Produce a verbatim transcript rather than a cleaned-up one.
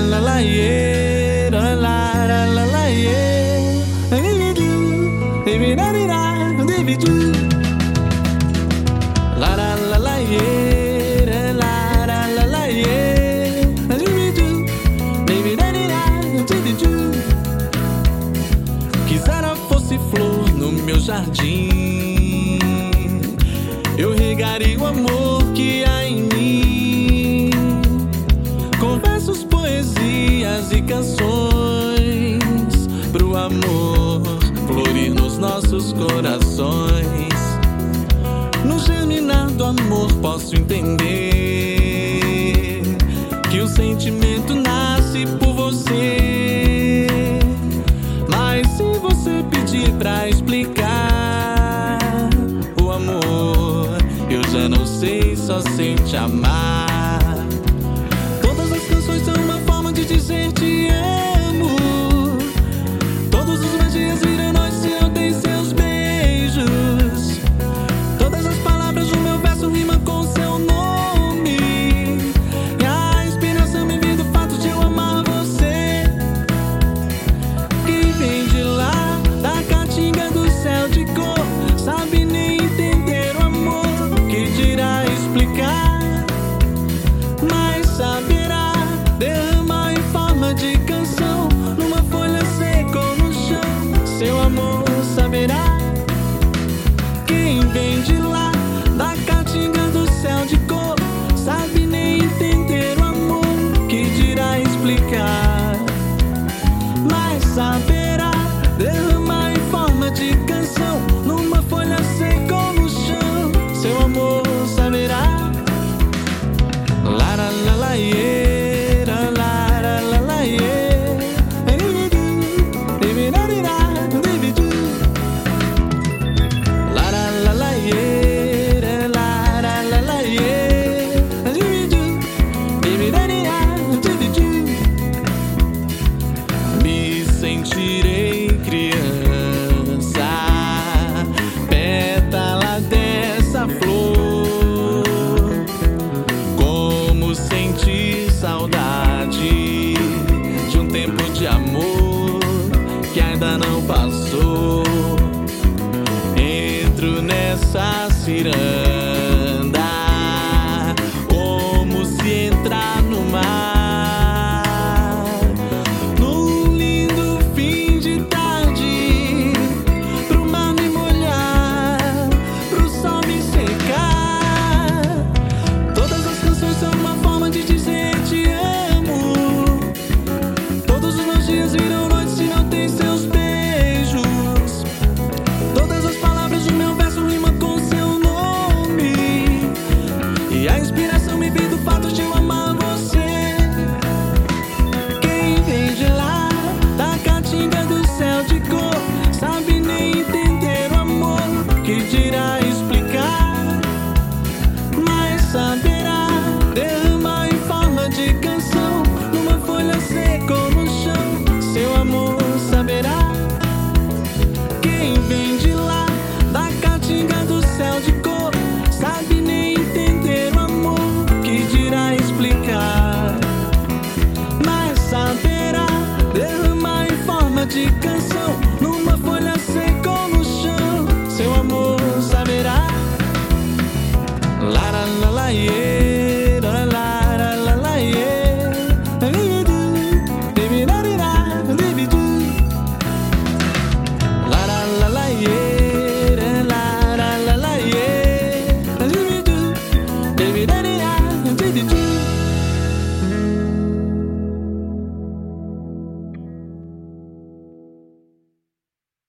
la la yeah, la la la la la yeah. Baby da di da, baby do. La la la la yeah, la la la la yeah. Baby do, baby da di da, baby do. Quisera fosse flor no meu jardim, eu regaria o amor que há em mim, com versos, poesias e canções, pro amor florir nos nossos corações. No germinar do amor posso entender que o sentimento nasce por você. Mas se você pedir pra explicar o amor, eu já não sei, só sei te amar. Todas as canções são uma forma de dizer te amo. Todos os meus dias viram noite se eu dei seus beijos. Todas as palavras do meu verso rimam com seu nome. E a inspiração me vem do fato de eu amar você, que vem de lá, da caatinga do céu de cor. Sabe nem entender o amor, que dirá explicar, mas saberá derramar em forma de canção numa folha seca ou no chão. Seu amor saberá. Quem vem de lá, da caatinga do céu de cor, sabe nem entender o amor, que dirá explicar, mas saberá derramar em forma de canção numa folha seca ou no chão. Seu amor saberá. La la la la yeah, la la la la la yeah. Baby do, baby da di da, baby do. La la la la yeah, la la la la yeah. Baby do, baby da di da, baby do. Me sentirei criança, pétala dessa flor. Como sentir saudade de um tempo de amor que ainda não passou. Entro nessa ciranda